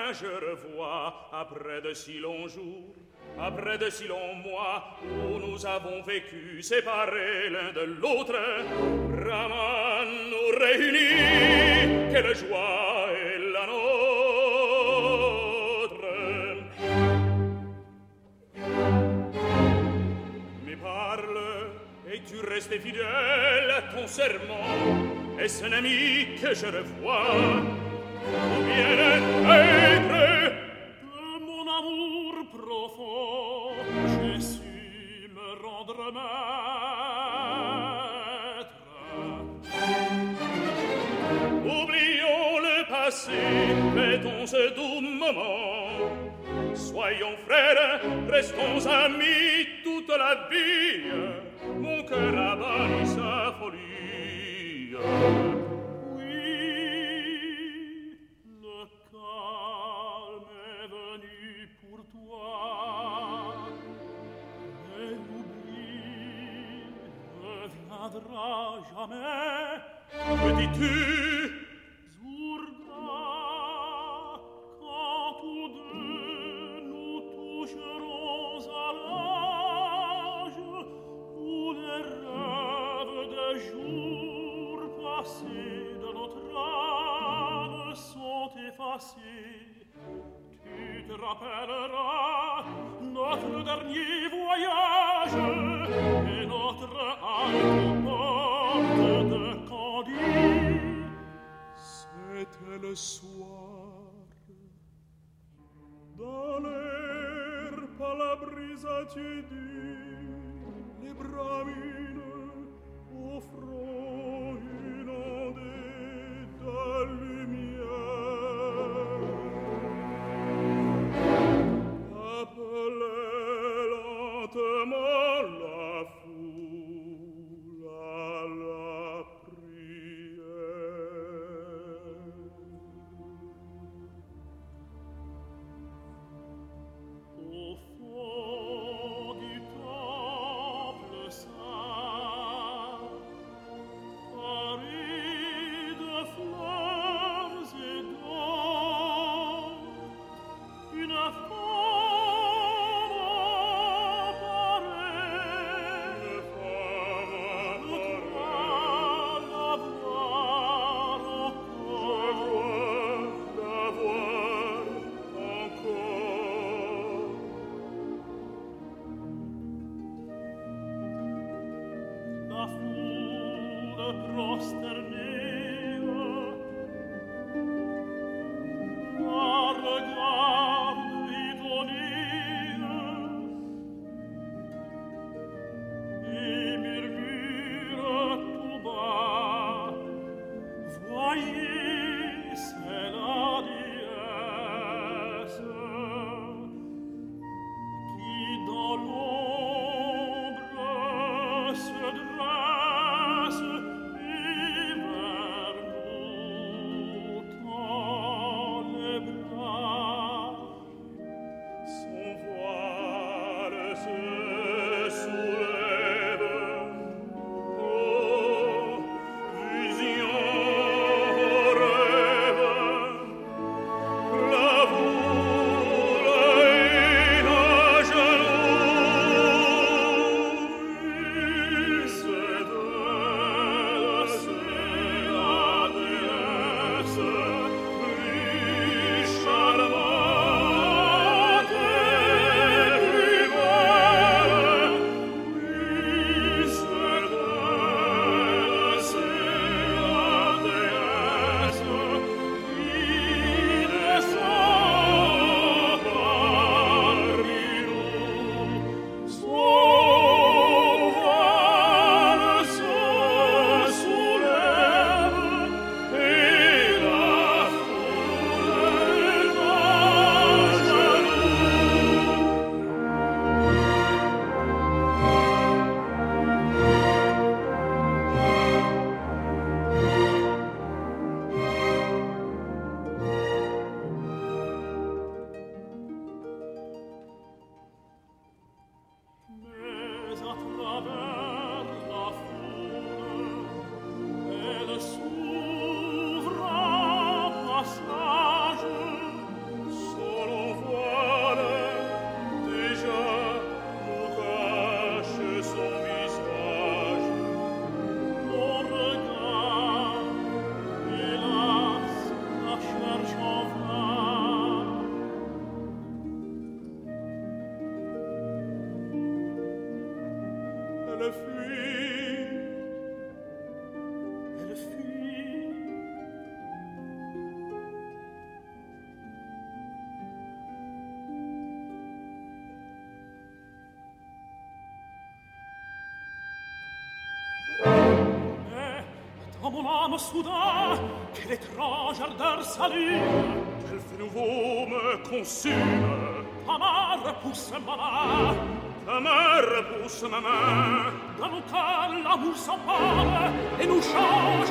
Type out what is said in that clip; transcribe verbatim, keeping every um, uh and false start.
je revois, après de si longs jours, après de si longs mois, où nous avons vécu séparés l'un de l'autre, Brahman nous réunit, quelle joie est la nôtre. Mais parle, es-tu resté fidèle à ton serment? Est-ce un ami que je revois? Ou bien être de mon amour profond, j'ai su me rendre maître. Oublions le passé, mettons ce doux moment. Soyons frères, restons amis toute la vie. Mon cœur a banni sa folie. Jamais, que dis-tu? Zourda, quand tous deux nous toucherons à l'âge où les rêves des jours passés de notre âme sont effacés, tu te rappelleras notre dernier voyage et notre halte porte de Candie. C'était le soir, dans l'air palabrisacier du, les bramines au front inondé de lumière appelait lentement la foule à la prière. Au fond du temple saint, paré de fleurs et d'or, une femme apparaît. Une femme apparaît. Je crois la voir encore. Je crois la voir encore. La foule prosternée la regarde étonnée et murmure tout bas, voyez, c'est la déesse qui dans l'ombre se dresse et dans mon âme soudain, quel étrange ardeur s'allume, quel feu nouveau me consume. Ta main repousse ma main, ta main repousse ma main, dans nos cœurs l'amour s'empare et nous change